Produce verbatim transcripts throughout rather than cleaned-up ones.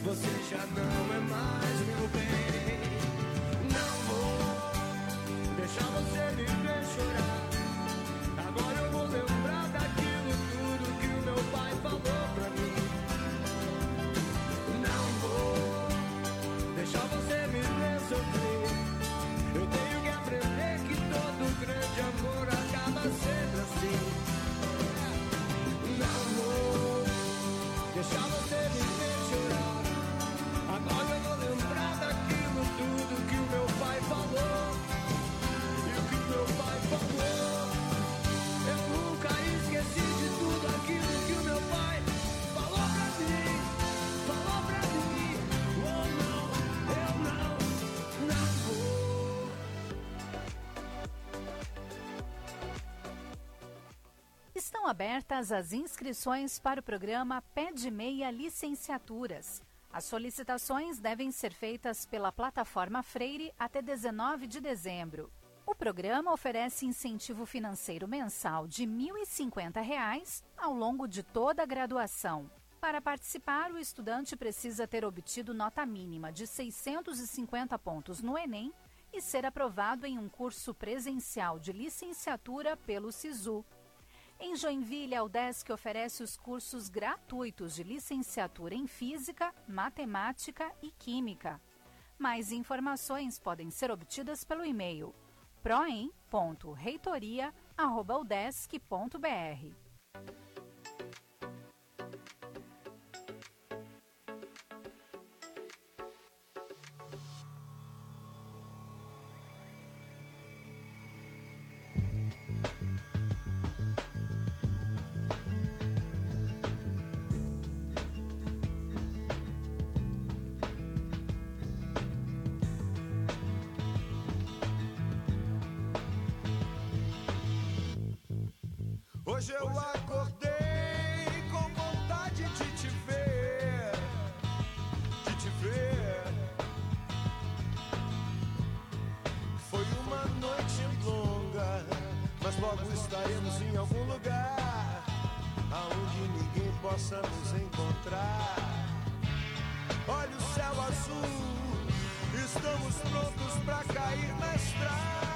você já não é mais meu bem. Não vou deixar você me ver chorar. Agora eu vou lembrar daquilo tudo que o meu pai falou pra mim. Não vou deixar você me ver sofrer. Eu tenho que aprender que todo grande amor acaba sempre assim. Não vou deixar você me ver chorar. Agora eu vou lembrar daquilo tudo que o meu pai falou. E o que o meu pai falou, eu nunca esqueci de tudo aquilo que o meu pai falou pra mim. Falou pra mim. Oh não, eu não, não vou. Estão abertas as inscrições para o programa Pé de Meia Licenciaturas. As solicitações devem ser feitas pela plataforma Freire até dezenove de dezembro. O programa oferece incentivo financeiro mensal de mil e cinquenta reais ao longo de toda a graduação. Para participar, o estudante precisa ter obtido nota mínima de seiscentos e cinquenta pontos no Enem e ser aprovado em um curso presencial de licenciatura pelo SISU. Em Joinville, a UDESC oferece os cursos gratuitos de licenciatura em Física, Matemática e Química. Mais informações podem ser obtidas pelo e-mail proem ponto reitoria arroba udesc ponto br. Hoje eu acordei com vontade de te ver, de te ver. Foi uma noite longa, mas logo estaremos em algum lugar aonde ninguém possa nos encontrar. Olha o céu azul, estamos prontos pra cair na estrada.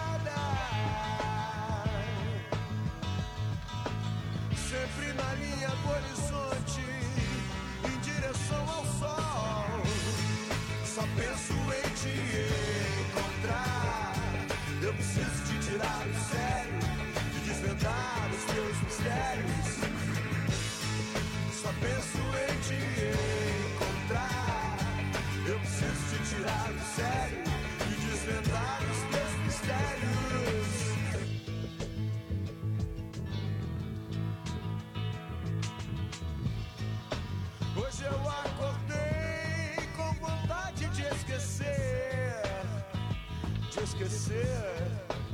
Sempre na linha do horizonte, em direção ao sol. Só penso em te encontrar. Eu preciso te tirar do sério, de desvendar os teus mistérios. Só penso em te encontrar. Eu preciso te tirar do sério, de desvendar os teus mistérios. Hoje eu acordei com vontade de esquecer, de esquecer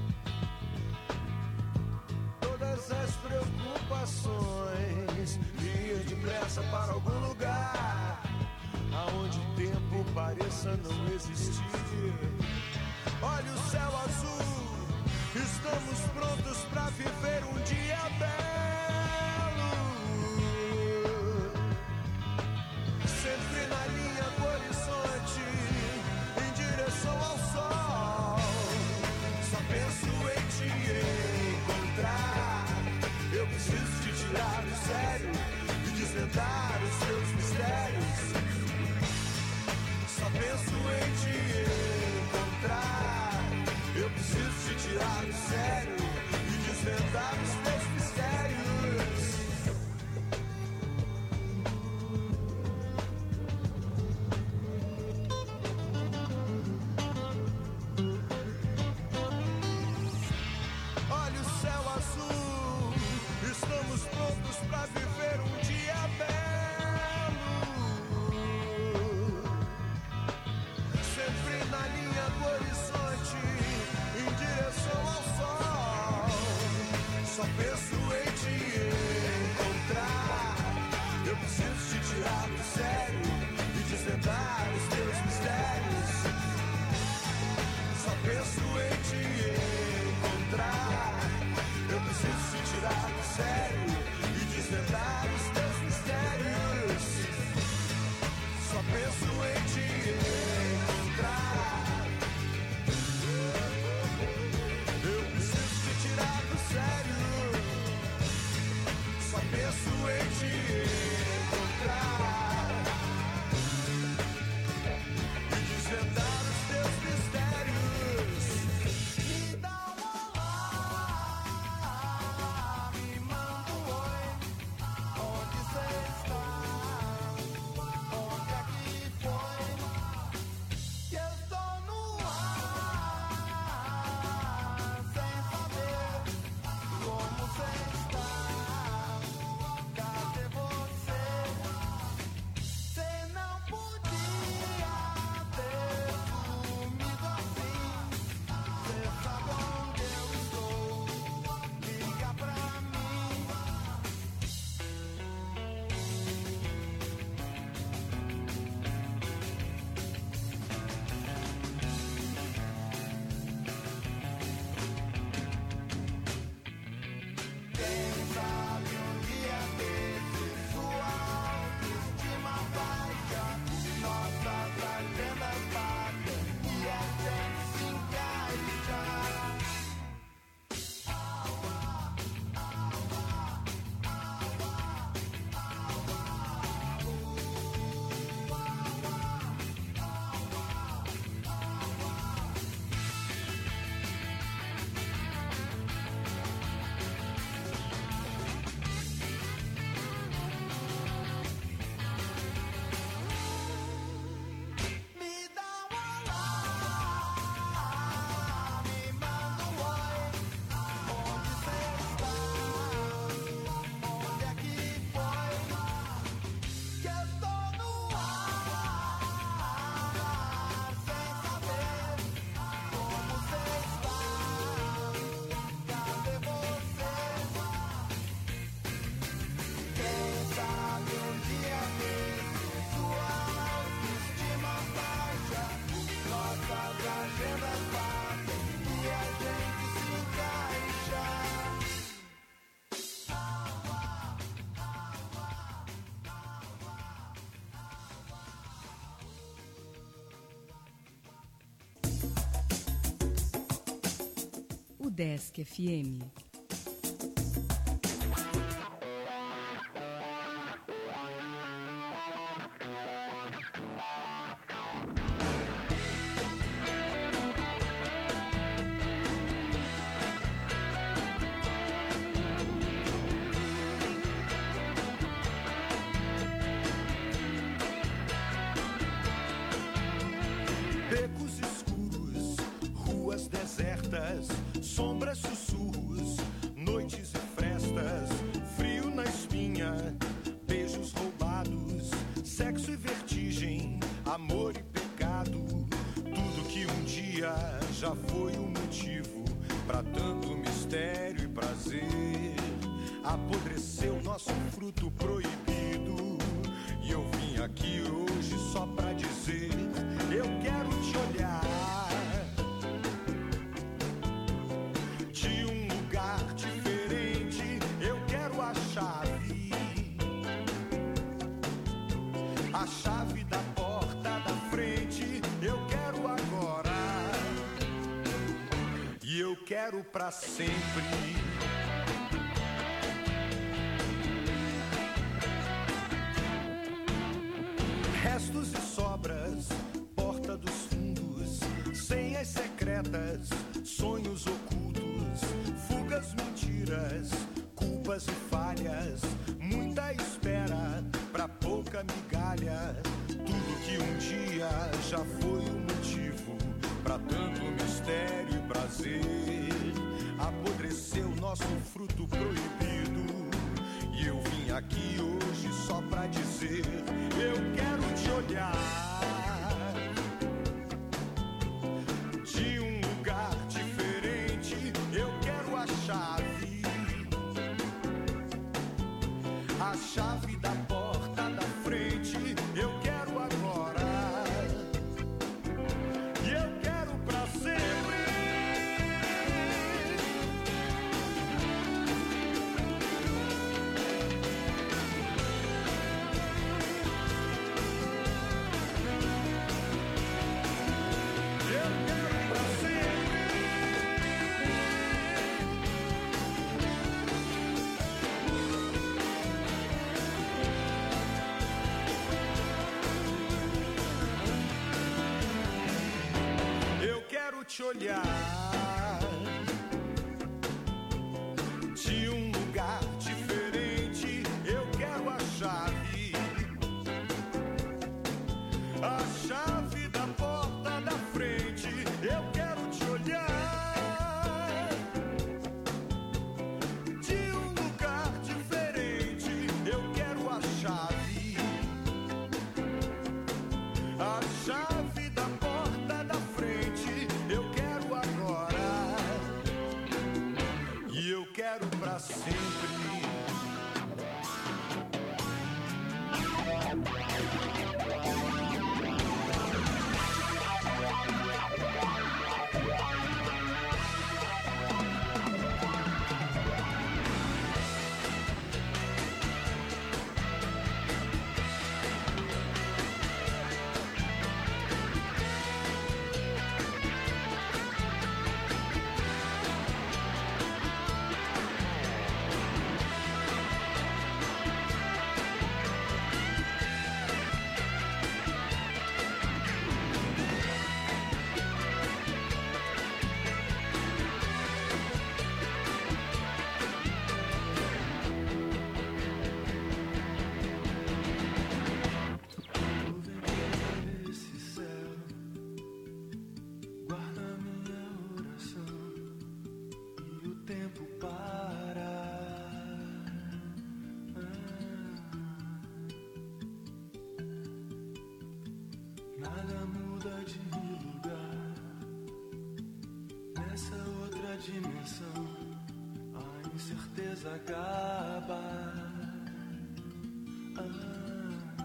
todas as preocupações e ir depressa para algum lugar aonde o tempo pareça não existir. Olha o céu azul, estamos prontos para viver um dia belo. Sempre na linha do horizonte, em direção ao sol. Só penso em te encontrar. Eu preciso te tirar do sério e desvendar os seus mistérios. Só penso em te encontrar. Eu preciso te tirar do sério e desvendar os teus mistérios. Desk F M. Becos escuros, ruas desertas, sombras, sussurros, noites e frestas, frio na espinha, beijos roubados, sexo e vertigem, amor e pecado, tudo que um dia já foi o motivo pra tanto mistério e prazer. Apodreceu nosso fruto proibido e eu vim aqui hoje só pra dizer: eu quero te olhar de um lugar diferente. Eu quero a chave, a chave da porta da frente. Eu quero agora e eu quero pra sempre. Restos e sobras, porta dos fundos, senhas secretas, sonhos ocultos, fugas, mentiras, culpas e falhas, muita espera pra pouca migalha, tudo que um dia já foi o motivo pra tanto mistério e prazer. Apodreceu nosso fruto proibido e eu vim aqui hoje só pra dizer: eu quero te olhar de um lugar diferente. Eu quero a chave, a chave da porta da frente. Eu quero agora e eu quero pra sempre. Te olhar de um lugar diferente. Eu quero a chave, a chave da porta da frente. Eu quero te olhar de um lugar diferente. Eu quero a chave, a chave da porta da frente. Eu quero agora e eu quero pra sempre. Nada muda de lugar nessa outra dimensão. A incerteza acaba. Ah,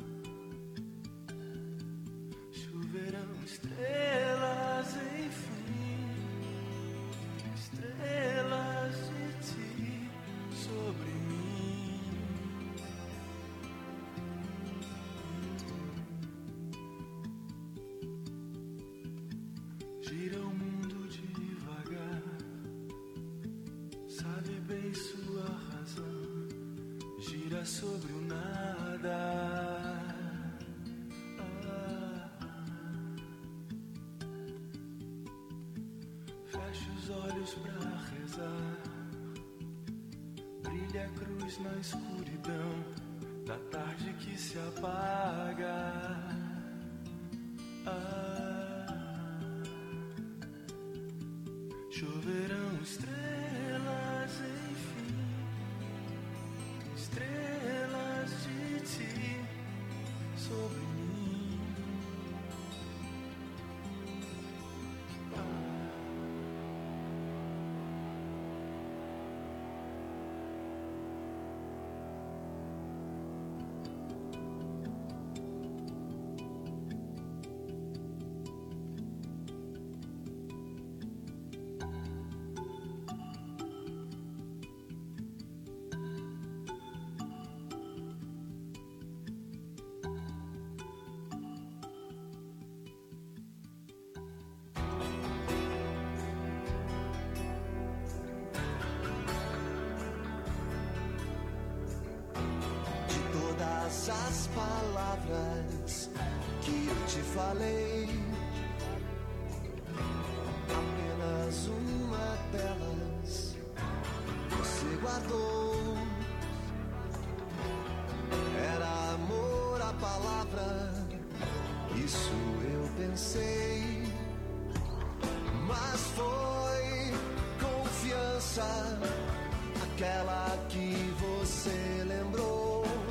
choverão estrelas, enfim, estrelas de ti sobre mim. Gira o mundo devagar, Feche os olhos pra rezar. Brilha a cruz na escuridão da tarde que se apaga. Ah, choverão estrelas, enfim, estrelas de ti sobre mim. Ah. As palavras que eu te falei, apenas uma delas você guardou. Era amor a palavra, isso eu pensei, mas foi confiança, aquela que você lembrou.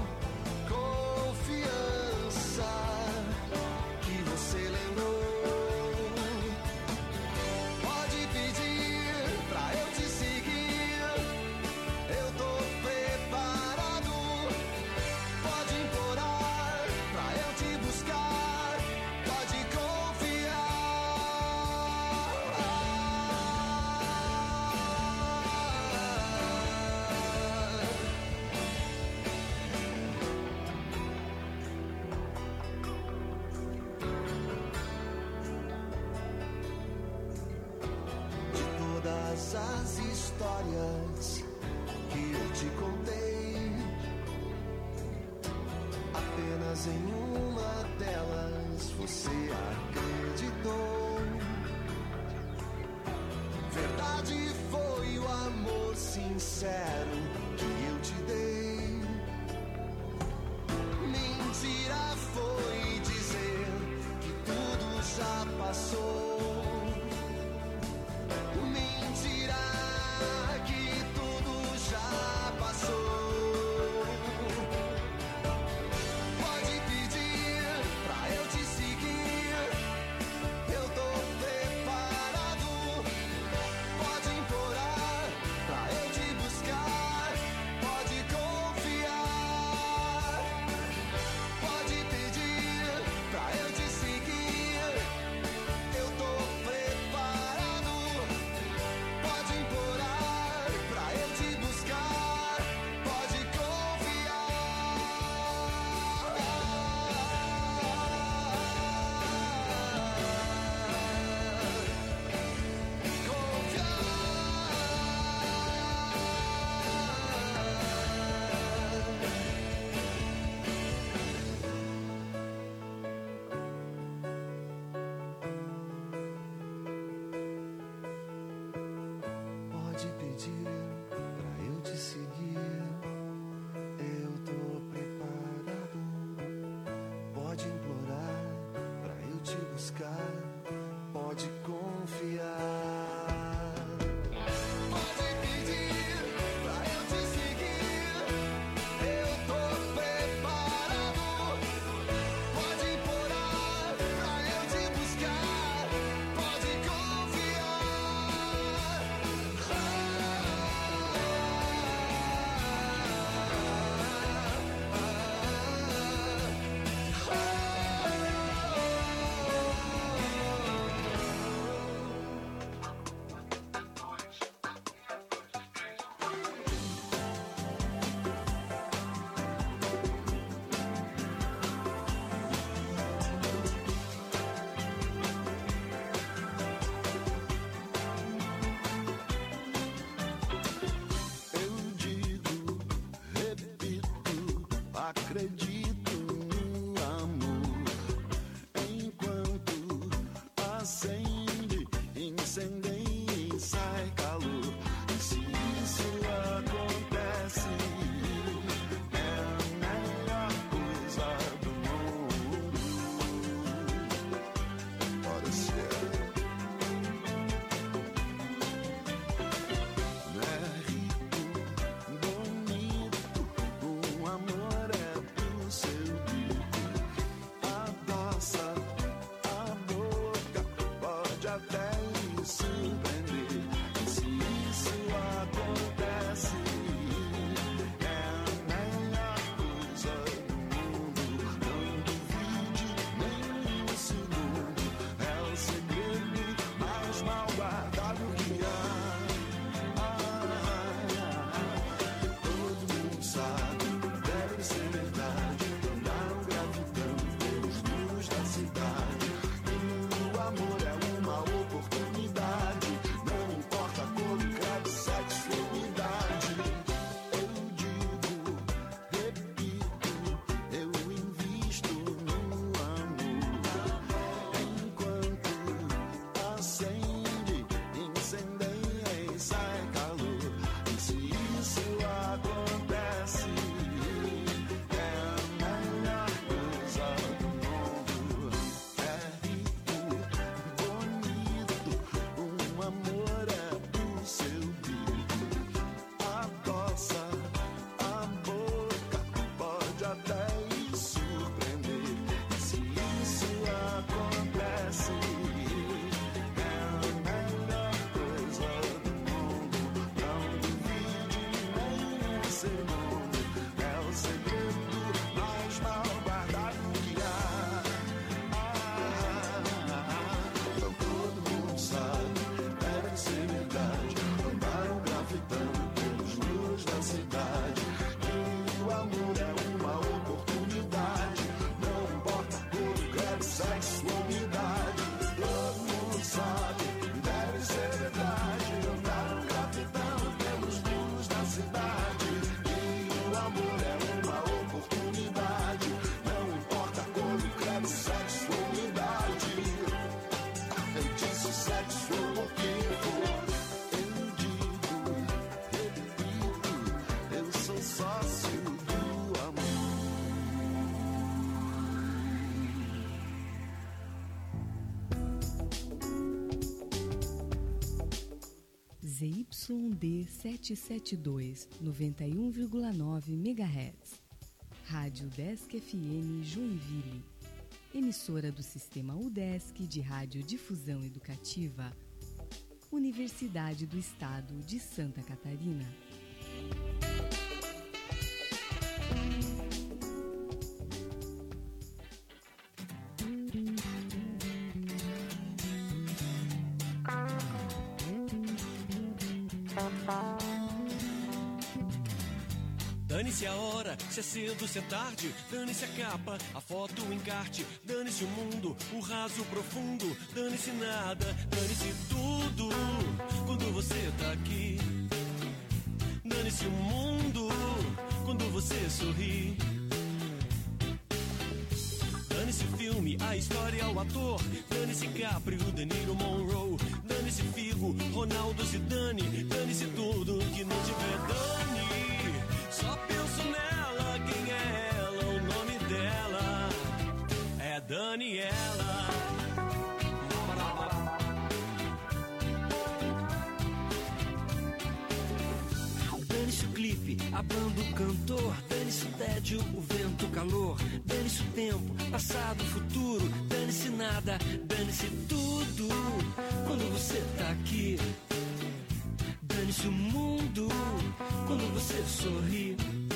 As histórias que eu te contei, apenas em uma delas você acreditou. Verdade foi o amor sincero que eu te dei. Mentira foi dizer que tudo já passou. acredito no amor, enquanto acende, incendeia sexo ou unidade. Todo mundo sabe, deve ser verdade. Andaram gratidão pelos muros da cidade. E o amor é uma oportunidade. Não importa a cor do credo, sexo ou unidade. Feitiço, sexo ou motivo. Eu digo, repito, eu sou sócio do amor. Z Y D setecentos e setenta e dois, noventa e um vírgula nove megahertz. Rádio Udesc F M Joinville. Emissora do Sistema Udesc de Radiodifusão Educativa. Universidade do Estado de Santa Catarina. Dane-se a hora, se é cedo, se é tarde. Dane-se a capa, a foto, o encarte. Dane-se o mundo, o raso, o profundo. Dane-se nada, dane-se tudo. Quando você tá aqui. Dane-se o mundo, quando você sorri. Dane-se o filme, a história, o ator. Dane-se Caprio, De Niro, Monroe. Dane-se Figo, Ronaldo, Zidane. Dane-se tudo que não tiver dane. Só penso nela, quem é ela, o nome dela é Daniela. Dane-se o clipe, a banda, o cantor. Dane-se o tédio, o vento, o calor. Dane-se o tempo, passado, futuro. Dane-se nada, dane-se tudo. Quando você tá aqui. Dane-se o mundo, quando você sorri.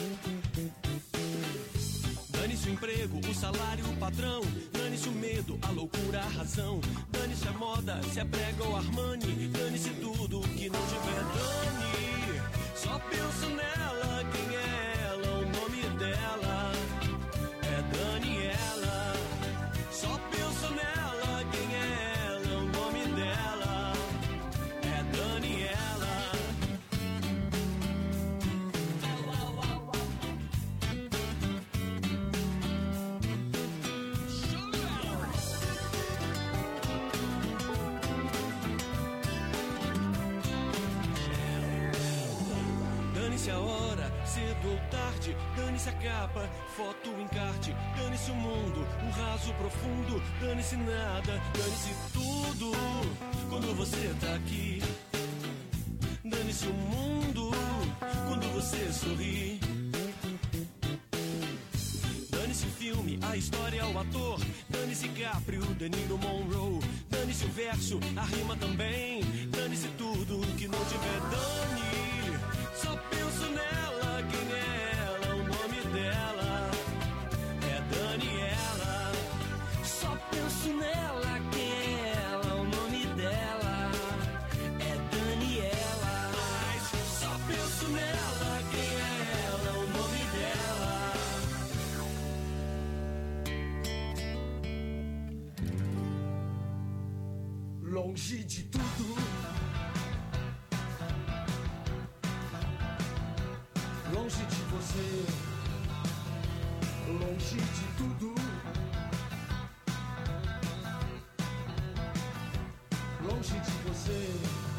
Dane-se o emprego, o salário, o patrão. Dane-se o medo, a loucura, a razão. Dane-se a moda, se é prega ou Armani. Dane-se tudo que não tiver dane. Só penso nela, quem é ela, o nome dela é Daniela. Só penso nela, quem é ela, o nome dela é Daniela. Dane-se a hora, cedo ou tarde. Dane-se a capa, foto, encarte. Dane-se o mundo, o raso, profundo. Dane-se nada, dane-se tudo. Quando você tá aqui. Dane-se o mundo, quando você sorri. Dane-se o filme, a história, o ator. Dane-se Caprio, De Niro, Monroe. Dane-se o verso, a rima também. Dane-se tudo que não tiver dane. Só penso nela, quem é ela, o nome dela é Daniela. Só penso nela, quem é ela, o nome dela é Daniela. Mas só penso nela, quem é ela, o nome dela. Longe de tudo, longe de você, longe de tudo, longe de você.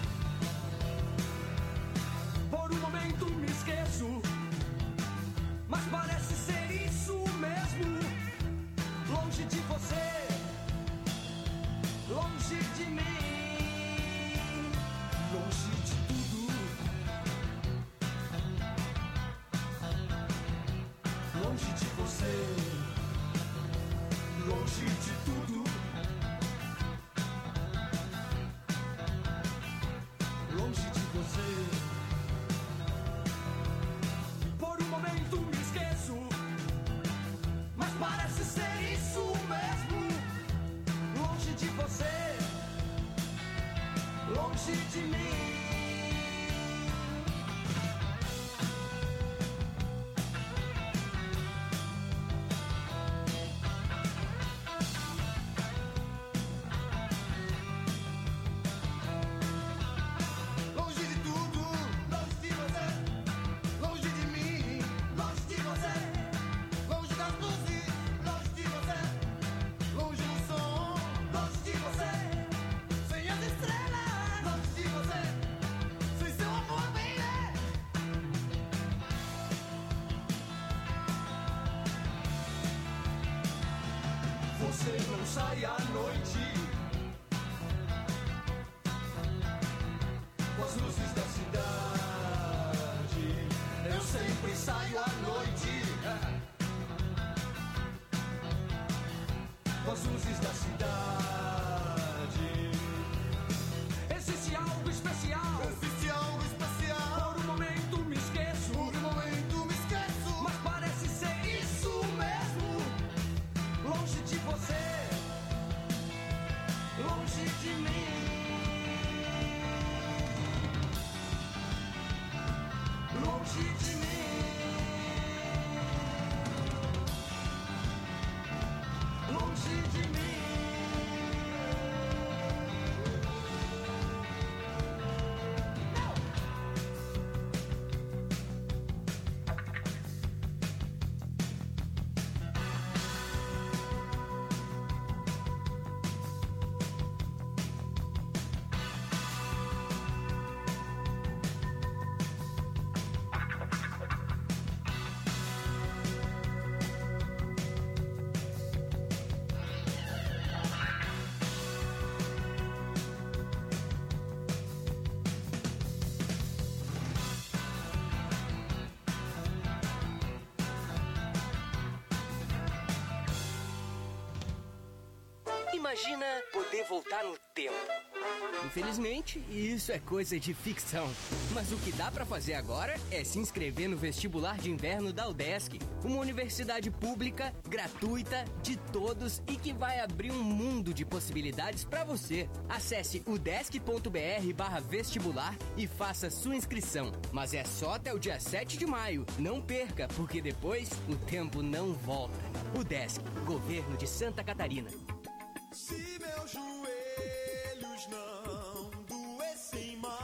Por um momento me esqueço, mas parece ser isso mesmo. Longe de você, longe de mim, longe de tudo, longe de você, longe de tudo, longe de você. Por um momento me esqueço, mas parece ser isso mesmo. Longe de você, longe de mim. você não sai à noite com as luzes da cidade. Eu sempre saio à noite com as luzes da cidade. Existe algo especial, Existe algo especial. por um momento me esqueço, Por um momento me esqueço. mas parece ser isso mesmo. Longe de você, longe de mim, longe de mim, longe de mim. Imagina poder voltar no tempo. Infelizmente, isso é coisa de ficção. Mas o que dá pra fazer agora é se inscrever no vestibular de inverno da UDESC, uma universidade pública, gratuita, de todos e que vai abrir um mundo de possibilidades pra você. Acesse udesc.br barra vestibular e faça sua inscrição. Mas é só até o dia sete de maio. Não perca, porque depois o tempo não volta. UDESC, Governo de Santa Catarina. Se meus joelhos não doessem mais,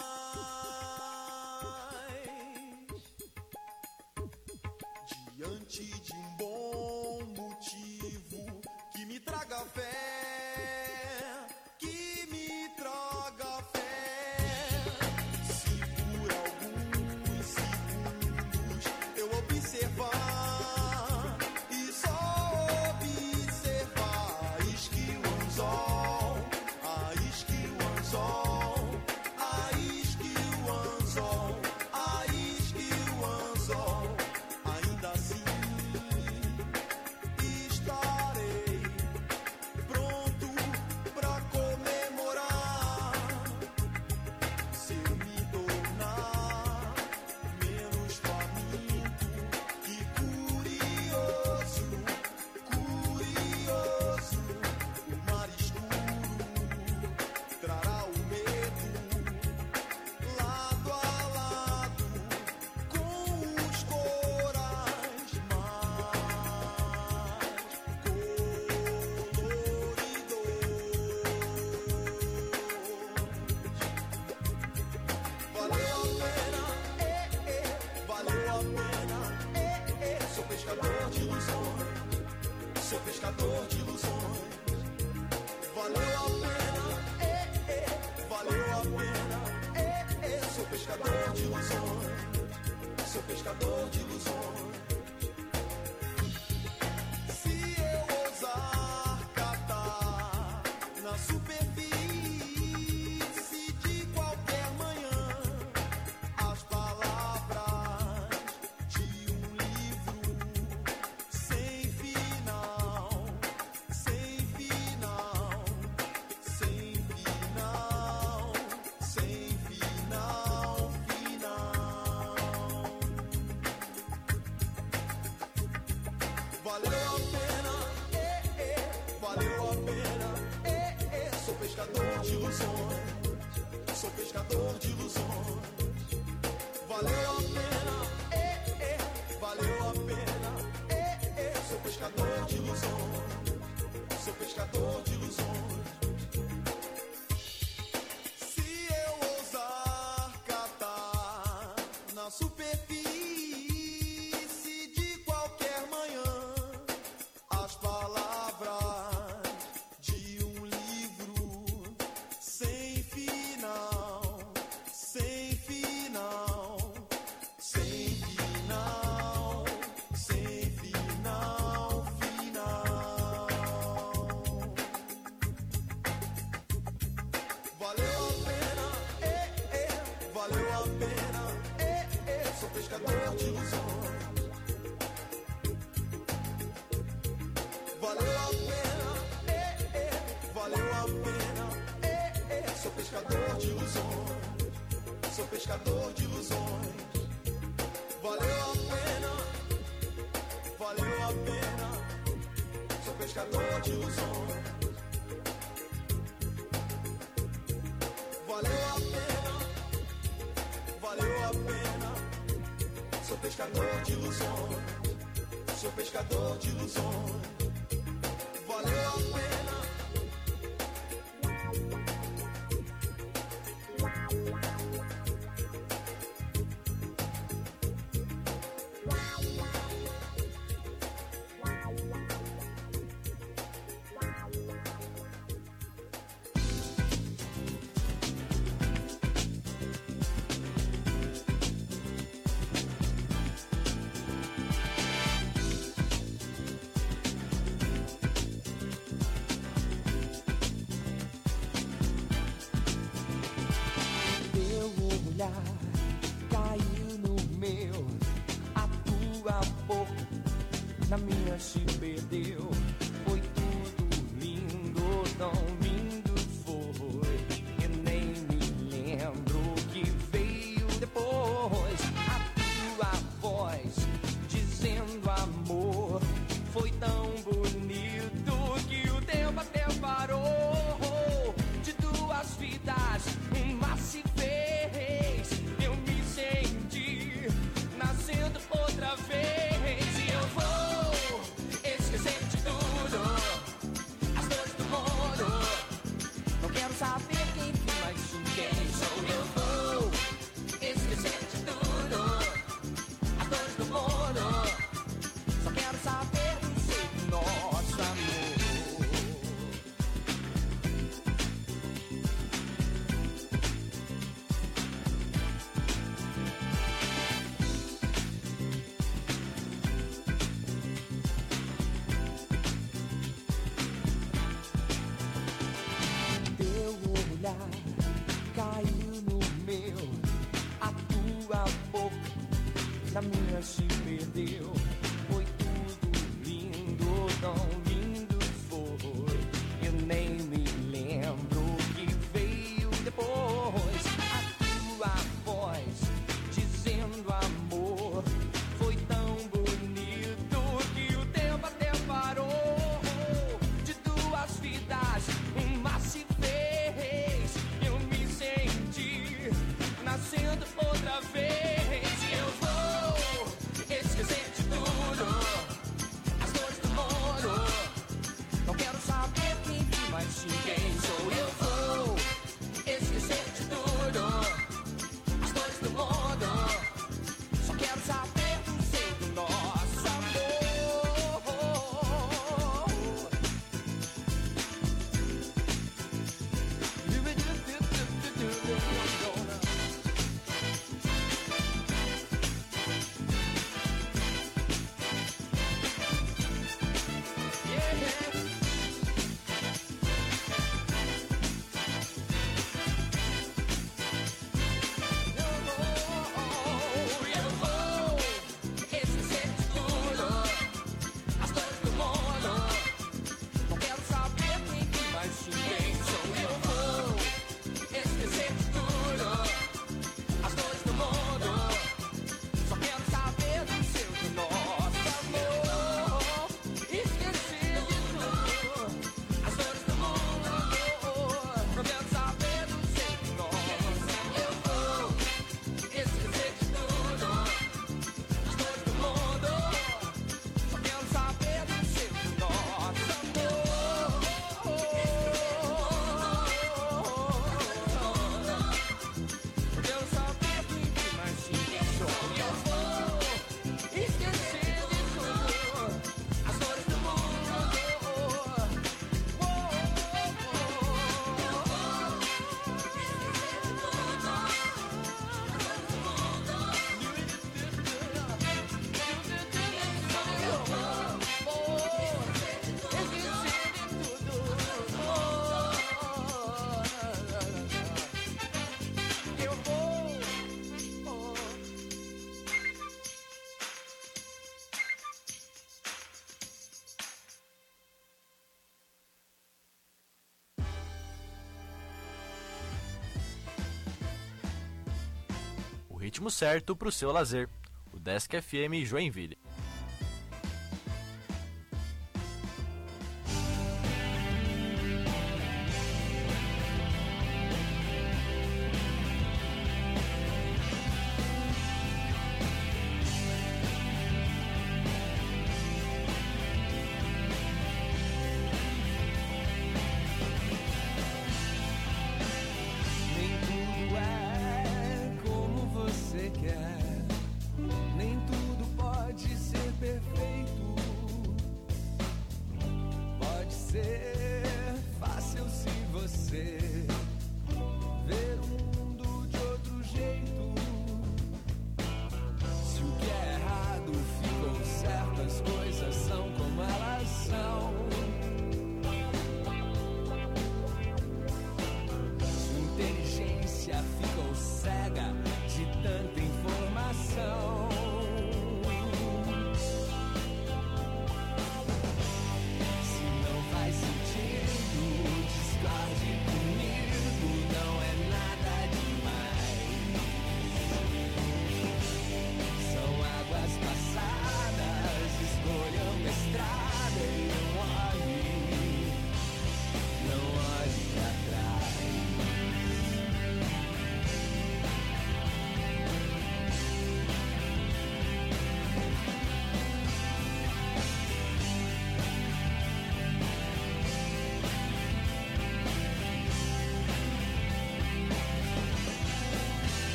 diante de um bom motivo que me traga fé, que me traga fé. Se por alguns segundos eu observar e só observar, isque o anzol, a isque o anzol, a isque o anzol, a isque o anzol, ainda assim estarei pronto pra comemorar. Se eu me tornar menos faminto e curioso, curioso, o mar escuro trará o medo lado a lado com os corais mais coloridos. Valeu a pena, é, é, valeu a pena, é, é. Sou pescador de ilusões, sou pescador de ilusões. Valeu a pena, é, é, valeu a pena, é, é. Sou pescador de ilusões, sou pescador de ilusões. Se eu ousar catar na superfície de qualquer manhã as palavras de um livro sem final, sem final, sem final, sem final, final. Valeu a pena, é, é, valeu a pena, é, é. Sou pescador de ilusões, sou pescador de ilusões. Valeu a pena, é, é, valeu a pena, é, é. Sou pescador de ilusões, sou pescador de ilusões. Se eu ousar catar na superfície de qualquer manhã as palavras de um livro sem final, sem final, sem final, sem final, final. pescador de ilusões. Valeu a pena, valeu a pena. Sou pescador de ilusões. Valeu a pena, valeu a pena. Sou pescador de ilusões. Sou pescador de ilusões. Valeu a pena. Caiu no meu, a tua boca na minha se perdeu. Foi tudo lindo, tão lindo foi. Eu nem me lembro o que veio depois. A tua voz dizendo amor foi tão bonito que o tempo até parou. De duas vidas, uma se fez. Nascendo outra vez e eu vou esquecer de tudo, as dores do mundo. Não quero saber quem fui, mas quem sou. Eu vou esquecer de tudo, as dores do mundo. Só quero saber do seu nosso amor. Caiu no meu, a tua boca na minha se perdeu. Foi tudo lindo, tão lindo foi. Eu nem me lembro o que veio depois. A tua voz dizendo amor foi tão bonito que o tempo até parou. De duas vidas, uma se fez. Nascendo outra vez e eu vou esquecer de tudo, as dores do mundo. Não quero saber quem fui, mas sim quem sou. Eu vou esquecer de tudo, as dores do mundo. Só quero saber do seu, do nosso amor. ritmo certo para o seu lazer. O Desk F M Joinville.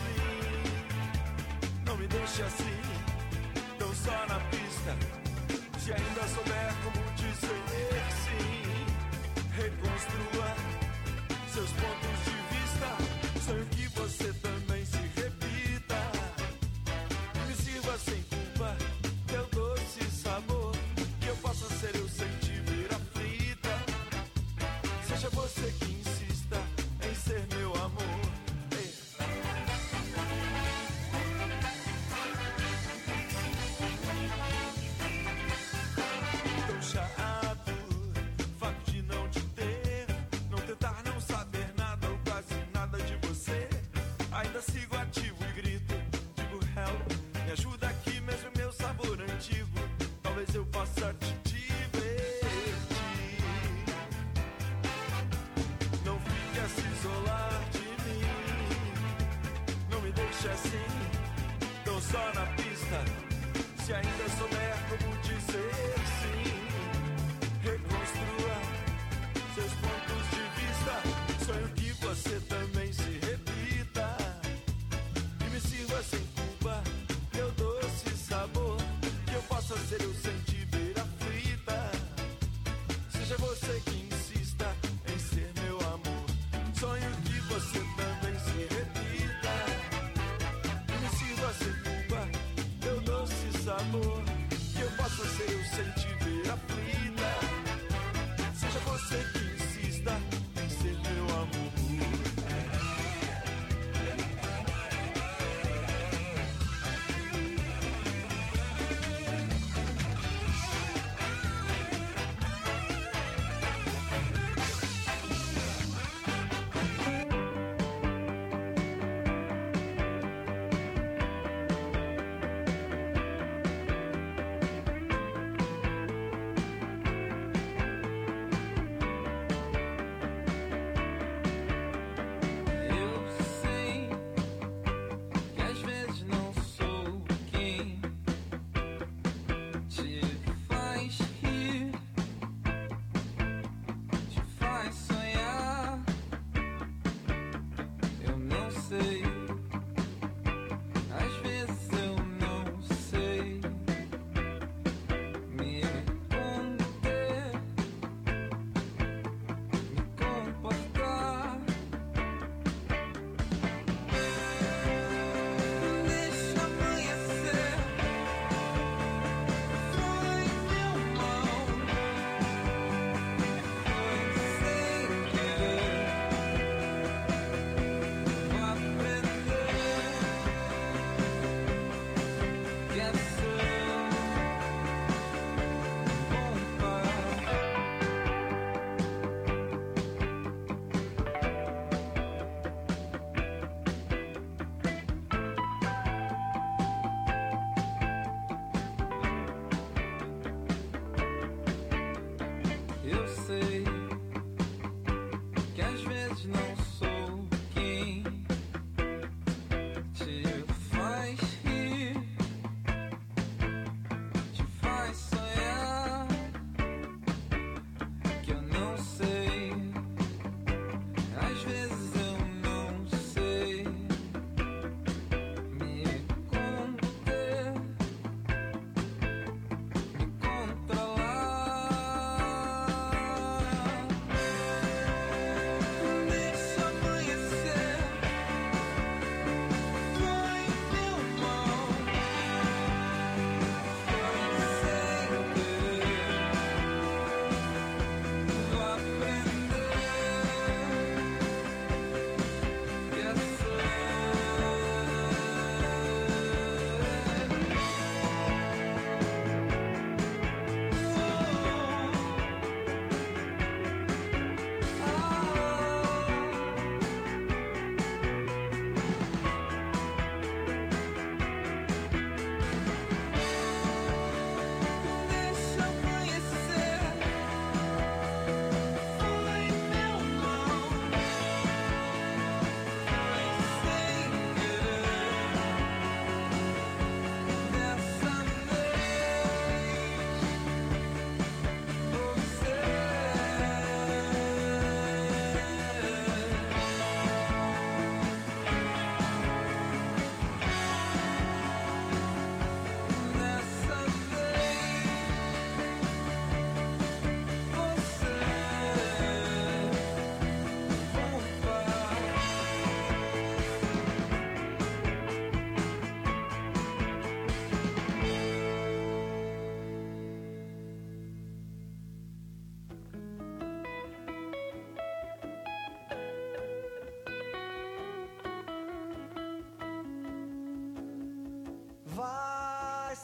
deixe assim, tão só na pista, Se ainda souber como dizer sim, reconstrua seus pontos de vista. Sonho que você também se repita. Me sirva sem culpa teu doce sabor, que eu possa ser eu sem te ver aflita. Seja você que insista em ser meu amor. Tão chato, fato de não te ter, não tentar não saber nada ou quase nada de você. Ainda sigo ativo e grito, digo help, me ajuda aqui mesmo meu sabor antigo. Talvez eu possa te divertir. Não fique a se isolar de mim, não me deixe assim, tão só na pista. Se ainda souber como dizer sim, reconstrua seus pontos de vista. Sonho que você também se repita e me sirva sem culpa teu doce sabor, que eu possa ser eu sem te ver aflita. Seja você que insista em ser meu amor. Sonho que você também se repita e me sirva sem culpa teu doce sabor, que eu possa ser eu sem te ver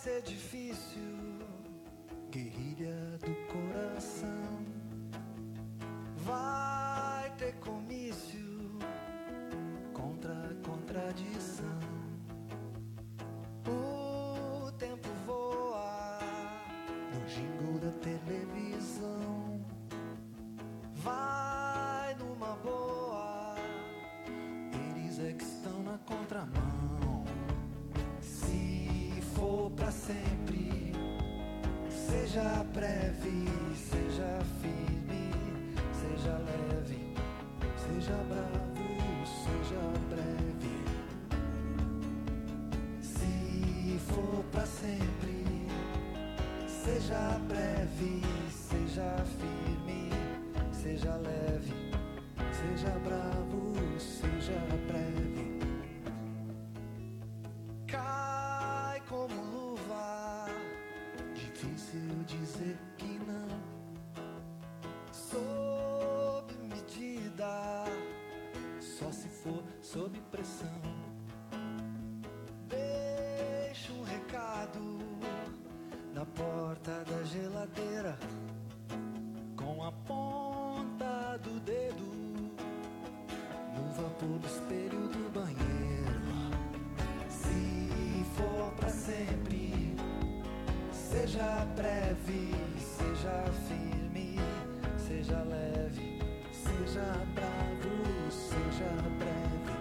ser difícil, guerrilha do coração. Vai ter comício contra a contradição. O tempo voa no jingle da televisão. Vai numa boa, eles é que estão na contramão. Se for pra sempre, seja breve, seja firme, seja leve, seja bravo, seja breve. Se for pra sempre, seja breve, seja firme, seja leve, seja bravo, seja breve. Cai como luva, difícil dizer que não. Sob medida, só se for sob pressão. Deixa um recado na porta da geladeira, com a ponta do dedo no vapor do espelho do banheiro. Se for pra sempre, seja breve, seja firme, seja leve, seja bravo, seja breve.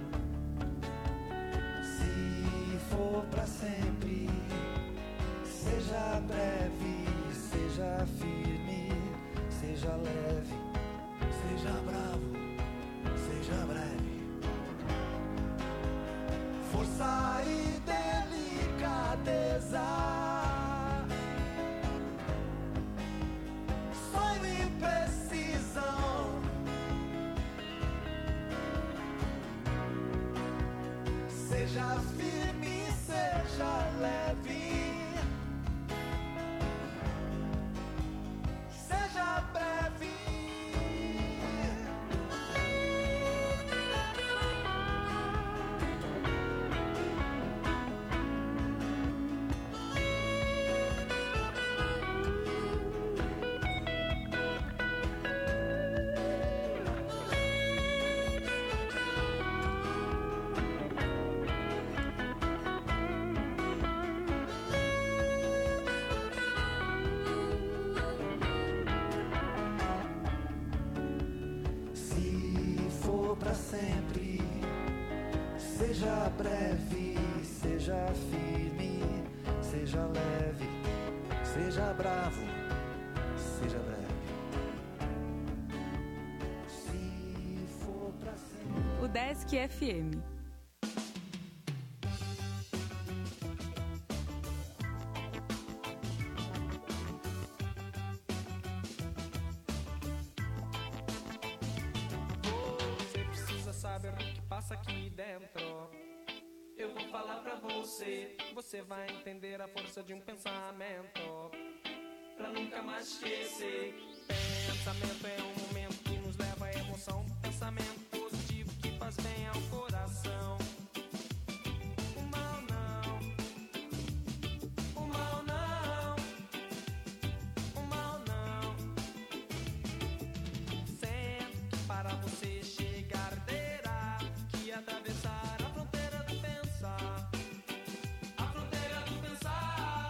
Se for pra sempre, seja breve, seja firme, seja leve, seja bravo, seja breve. Força e delicadeza, sonho e precisão. Seja firme, seja leve, seja breve. Sempre, seja breve, seja firme, seja leve, seja bravo, seja breve. Se for pra sempre. O Desk F M. Aqui dentro, eu vou falar pra você. Você vai entender a força de um pensamento, pra nunca mais esquecer. Pensamento é um momento que nos leva à emoção. Pensamento positivo que faz bem ao coração. O mal não, o mal não, o mal não. Sempre que para você chegar, atravessar a fronteira do pensar, a fronteira do pensar.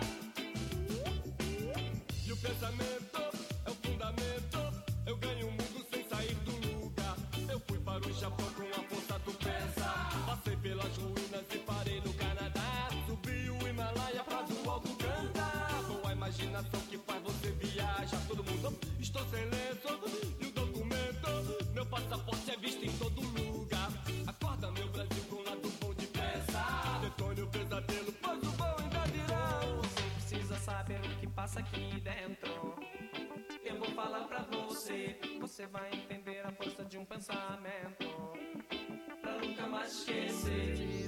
E o pensamento é o fundamento. Eu ganho o mundo sem sair do lugar. Eu fui para o Japão com a força do pensar. Passei pelas ruínas e parei no Canadá. Subi o Himalaia pra do alto cantar. Com a imaginação que faz você viajar. Todo mundo, estou sem lenço e o documento. Meu passaporte é visto em todo lugar. Acorda meu Brasil com o lado bom de pensar. Detone o pesadelo, pois o bom ainda virá. Você precisa saber o que passa aqui dentro. Eu vou falar pra você. Você vai entender a força de um pensamento, pra nunca mais esquecer.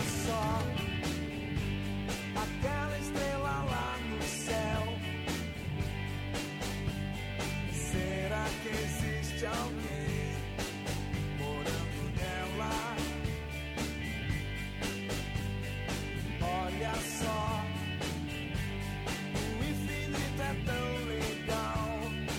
só, aquela estrela lá no céu. Será que existe alguém morando nela? Olha só, o infinito é tão legal.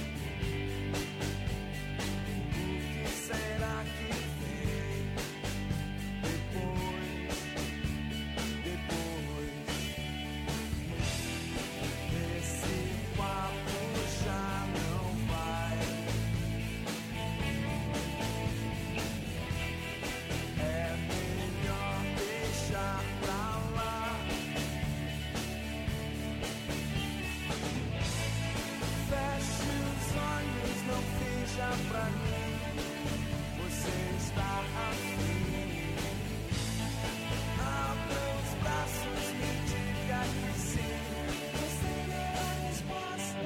O que será que vem depois, depois? Esse papo já não vai. É melhor deixar pra lá. Feche os olhos, não finja pra mim. Você está afim. Abra os braços, me diga que sim. Você terá a resposta.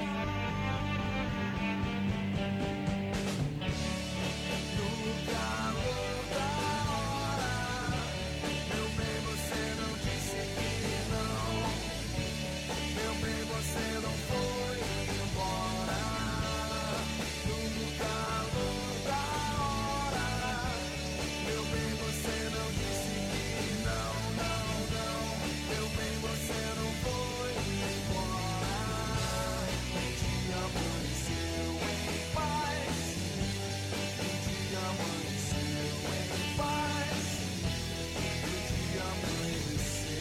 No calor da hora, meu bem, você não disse que não. Meu bem, você não foi embora. No calor da hora, meu bem, você não disse que não, não, não. Meu bem, você não foi embora. Um dia amanheceu em paz. Um dia amanheceu em paz. Um dia amanheceu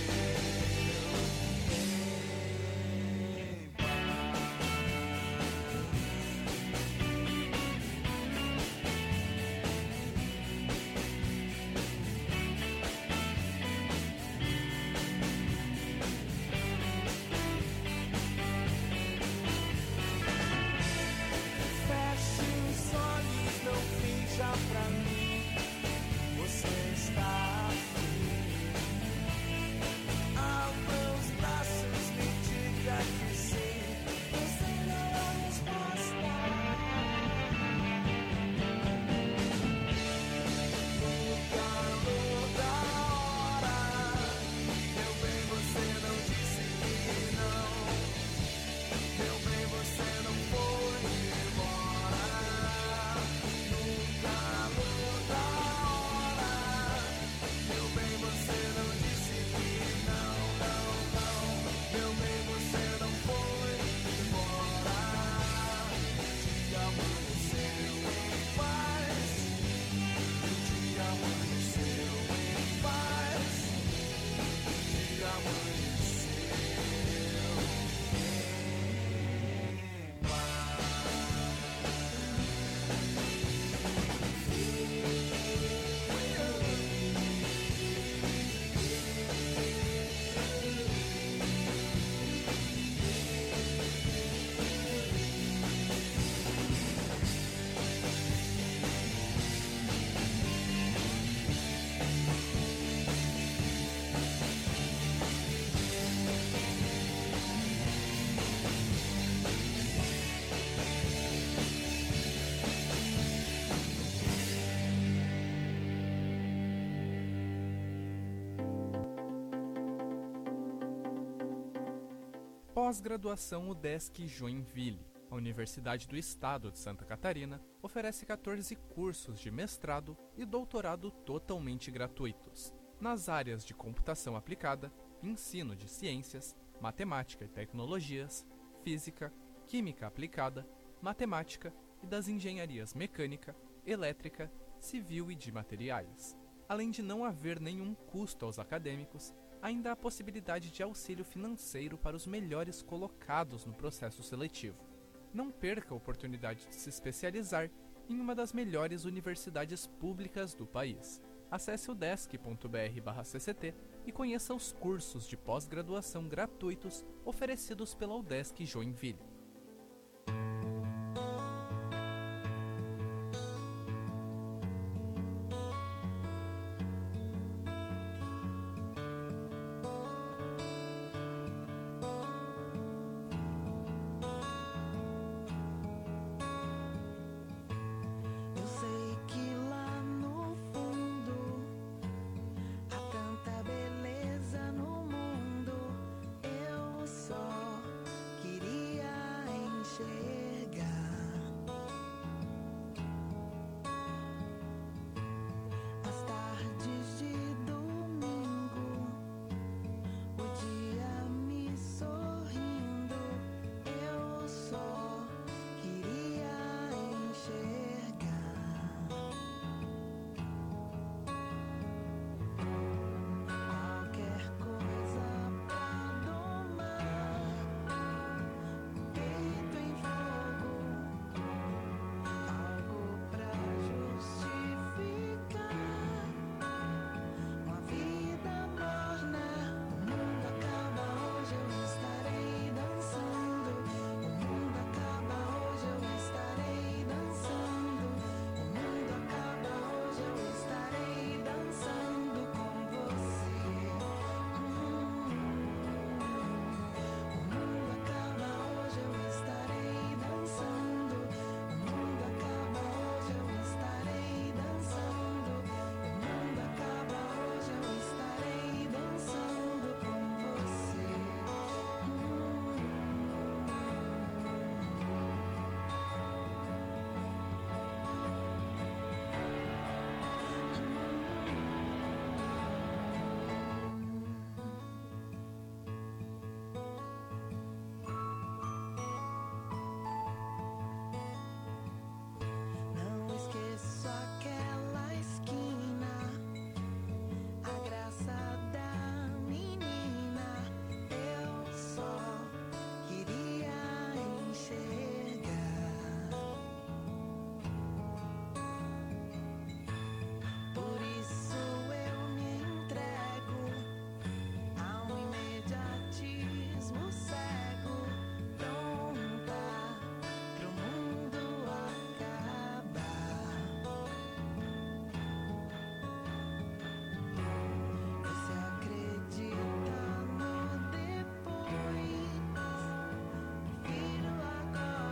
em Feche os olhos, não finja pra mim. Você está afim. Abra os braços, me diga que sim. Você não é a resposta. No calor da hora, meu bem, você não disse que não. Meu bem, você não foi embora. No calor da hora, meu bem, você não disse que não, não, não. Meu bem, você não foi embora. O dia amanheceu em paz. O dia amanheceu em paz. O dia amanheceu em paz. Pós-graduação UDESC Joinville. A Universidade do Estado de Santa Catarina oferece quatorze cursos de mestrado e doutorado totalmente gratuitos, nas áreas de computação aplicada, ensino de ciências, matemática e tecnologias, física, química aplicada, matemática e das engenharias mecânica, elétrica, civil e de materiais. Além de não haver nenhum custo aos acadêmicos, ainda há a possibilidade de auxílio financeiro para os melhores colocados no processo seletivo. Não perca a oportunidade de se especializar em uma das melhores universidades públicas do país. Acesse udesc ponto br barra c c t e conheça os cursos de pós-graduação gratuitos oferecidos pela UDESC Joinville.